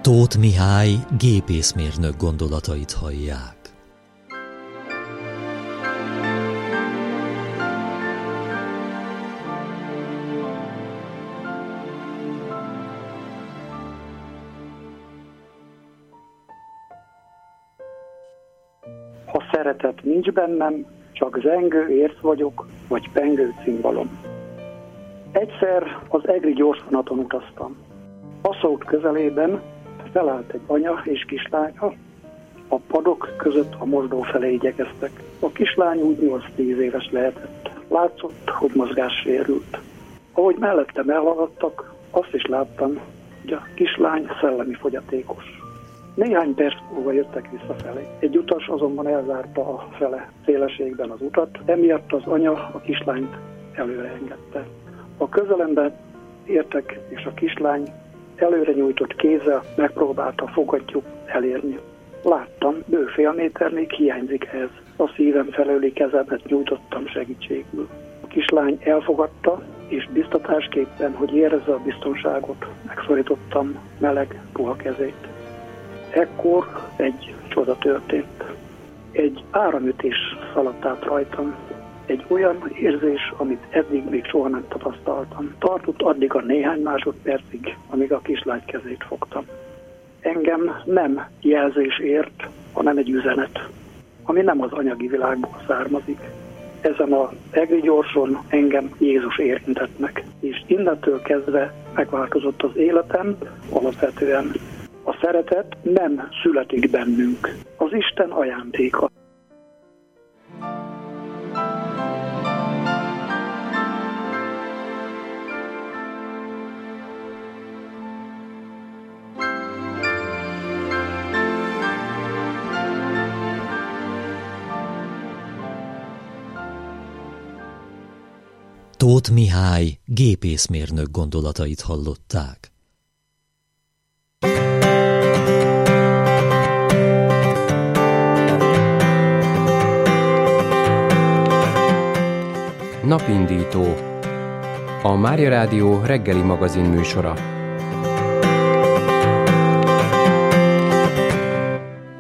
Tóth Mihály gépészmérnök gondolatait hallják. Ha szeretet nincs bennem, csak zengő érc vagyok, vagy pengő cimbalom. Egyszer az egri gyorsvonaton utaztam. Aszód közelében felállt egy anya és kislánya, a padok között a mosdó felé igyekeztek. A kislány úgy 8-10 éves lehetett. Látszott, hogy mozgássérült. Ahogy mellettem elhaladtak, azt is láttam, hogy a kislány szellemi fogyatékos. Néhány perc múlva jöttek visszafelé. Egy utas azonban elzárta a fele szélességben az utat, emiatt az anya a kislányt előre engedte. A közelemben értek, és a kislány előre nyújtott kézzel megpróbálta fogattyút elérni. Láttam, bő fél méter még hiányzik ehhez. A szívem felőli kezemet nyújtottam segítségül. A kislány elfogadta, és biztatásképpen, hogy érezze a biztonságot, megszorítottam meleg, puha kezét. Ekkor egy csoda történt. Egy áramütés szaladt át rajtam. Egy olyan érzés, amit eddig még soha nem tapasztaltam. Tartott addig a néhány másodpercig, amíg a kislány kezét fogtam. Engem nem jelzés ért, hanem egy üzenet, ami nem az anyagi világból származik. Ezen az egri gyorson engem Jézus érintett meg, és innentől kezdve megváltozott az életem. Alapvetően a szeretet nem születik bennünk, az Isten ajándéka. Tóth Mihály gépészmérnök gondolatait hallották. Napindító. A Mária Rádió reggeli magazin műsora.